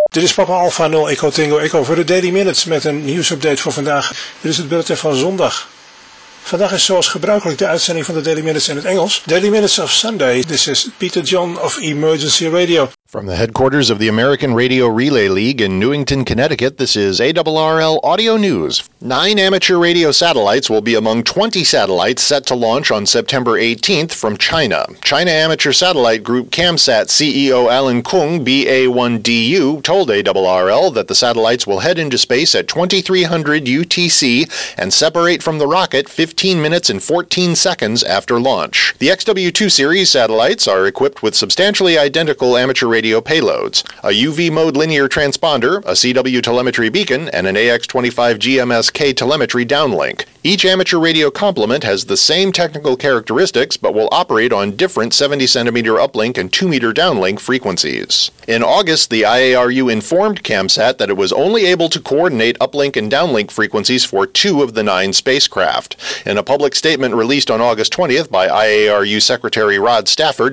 Dit is Papa Alpha 0 Echo Tango Echo voor de Daily Minutes met een nieuwsupdate voor vandaag. Dit is het bulletin van zondag. Vandaag is zoals gebruikelijk de uitzending van de Daily Minutes in het Engels. Daily Minutes of Sunday. This is Peter John of Emergency Radio. From the headquarters of the American Radio Relay League in Newington, Connecticut, this is ARRL Audio News. 9 amateur radio satellites will be among 20 satellites set to launch on September 18th from China. China Amateur Satellite Group CAMSAT CEO Alan Kung, BA1DU, told ARRL that the satellites will head into space at 2300 UTC and separate from the rocket 15 minutes and 14 seconds after launch. The XW2 series satellites are equipped with substantially identical amateur radio payloads, a UV mode linear transponder, a CW telemetry beacon, and an AX25 GMS-K telemetry downlink. Each amateur radio complement has the same technical characteristics but will operate on different 70-centimeter uplink and 2-meter downlink frequencies. In August, the IARU informed CAMSAT that it was only able to coordinate uplink and downlink frequencies for 2 of the 9 spacecraft. In a public statement released on August 20th by IARU Secretary Rod Stafford,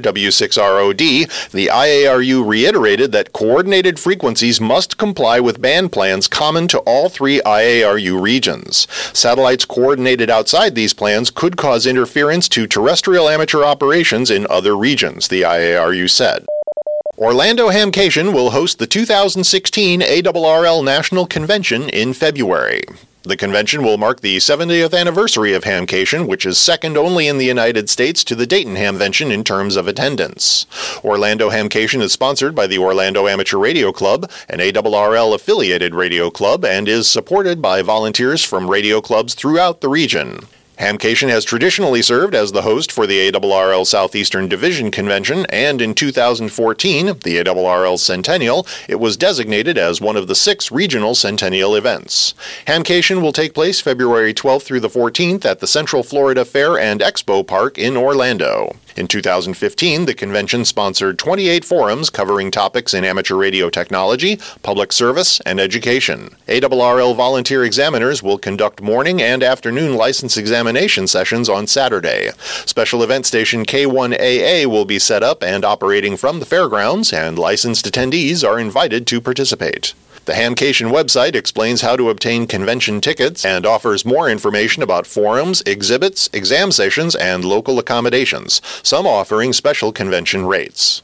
W6ROD, the IARU reiterated that coordinated frequencies must comply with band plans common to all 3 IARU regions. Satellites coordinated outside these plans could cause interference to terrestrial amateur operations in other regions, the IARU said. Orlando Hamcation will host the 2016 ARRL National Convention in February. The convention will mark the 70th anniversary of Hamcation, which is second only in the United States to the Dayton Hamvention in terms of attendance. Orlando Hamcation is sponsored by the Orlando Amateur Radio Club, an ARRL-affiliated radio club, and is supported by volunteers from radio clubs throughout the region. Hamcation has traditionally served as the host for the ARRL Southeastern Division Convention, and in 2014, the ARRL Centennial, it was designated as one of the 6 regional Centennial events. Hamcation will take place February 12th through the 14th at the Central Florida Fair and Expo Park in Orlando. In 2015, the convention sponsored 28 forums covering topics in amateur radio technology, public service, and education. ARRL volunteer examiners will conduct morning and afternoon license examination sessions on Saturday. Special event station K1AA will be set up and operating from the fairgrounds, and licensed attendees are invited to participate. The Hamcation website explains how to obtain convention tickets and offers more information about forums, exhibits, exam sessions, and local accommodations, some offering special convention rates.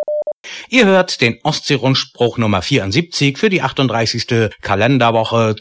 Ihr hört den Ostsee-Rundspruch Nummer 74 für die 38. Kalenderwoche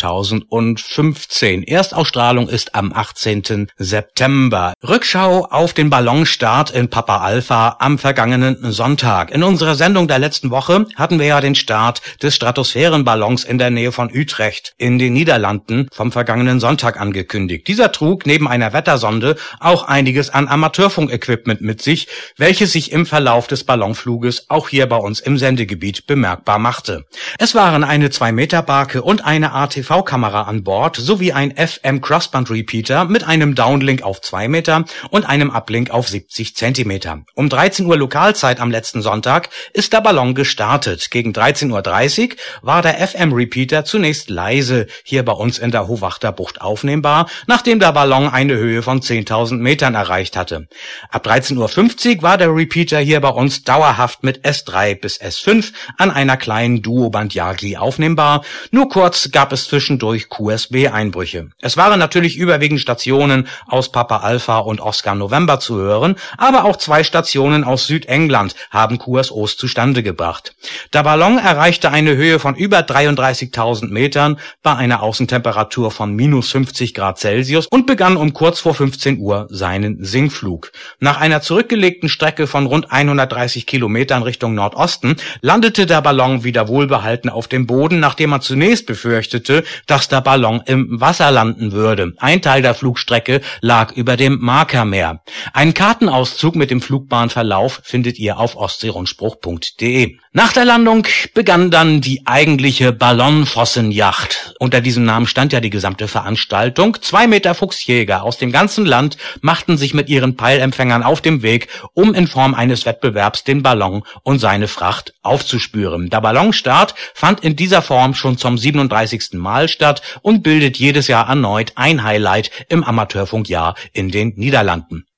2015. Erstausstrahlung ist am 18. September. Rückschau auf den Ballonstart in Papa Alpha am vergangenen Sonntag. In unserer Sendung der letzten Woche hatten wir ja den Start des Stratosphärenballons in der Nähe von Utrecht in den Niederlanden vom vergangenen Sonntag angekündigt. Dieser trug neben einer Wettersonde auch einiges an Amateurfunkequipment mit sich, welches sich im Verlauf des Ballonfluges auch hier bei uns im Sendegebiet bemerkbar machte. Es waren eine 2-Meter-Barke und eine ATV-Kamera an Bord sowie ein FM-Crossband-Repeater mit einem Downlink auf 2 Meter und einem Uplink auf 70 Zentimeter. Um 13 Uhr Lokalzeit am letzten Sonntag ist der Ballon gestartet. Gegen 13:30 Uhr war der FM-Repeater zunächst leise hier bei uns in der Hohwachter Bucht aufnehmbar, nachdem der Ballon eine Höhe von 10.000 Metern erreicht hatte. Ab 13:50 Uhr war der Repeater hier bei uns dauerhaft mit S3 bis S5 an einer kleinen Duoband Yagi aufnehmbar. Nur kurz gab es zwischendurch QSB-Einbrüche. Es waren natürlich überwiegend Stationen aus Papa Alpha und Oscar November zu hören, aber auch 2 Stationen aus Südengland haben QSOs zustande gebracht. Der Ballon erreichte eine Höhe von über 33.000 Metern bei einer Außentemperatur von -50 Grad Celsius und begann um kurz vor 15 Uhr seinen Sinkflug. Nach einer zurückgelegten Strecke von rund 130 Kilometern Richtung Nordosten landete der Ballon wieder wohlbehalten auf dem Boden, nachdem man zunächst befürchtete, dass der Ballon im Wasser landen würde. Ein Teil der Flugstrecke lag über dem Markermeer. Einen Kartenauszug mit dem Flugbahnverlauf findet ihr auf ostseerundspruch.de. Nach der Landung begann dann die eigentliche Ballonfossenjacht. Unter diesem Namen stand ja die gesamte Veranstaltung. 2 Meter Fuchsjäger aus dem ganzen Land machten sich mit ihren Peilempfängern auf dem Weg, um in Form eines Wettbewerbs den Ballon und seine Fracht aufzuspüren. Der Ballonstart fand in dieser Form schon zum 37. Mal statt und bildet jedes Jahr erneut ein Highlight im Amateurfunkjahr in den Niederlanden.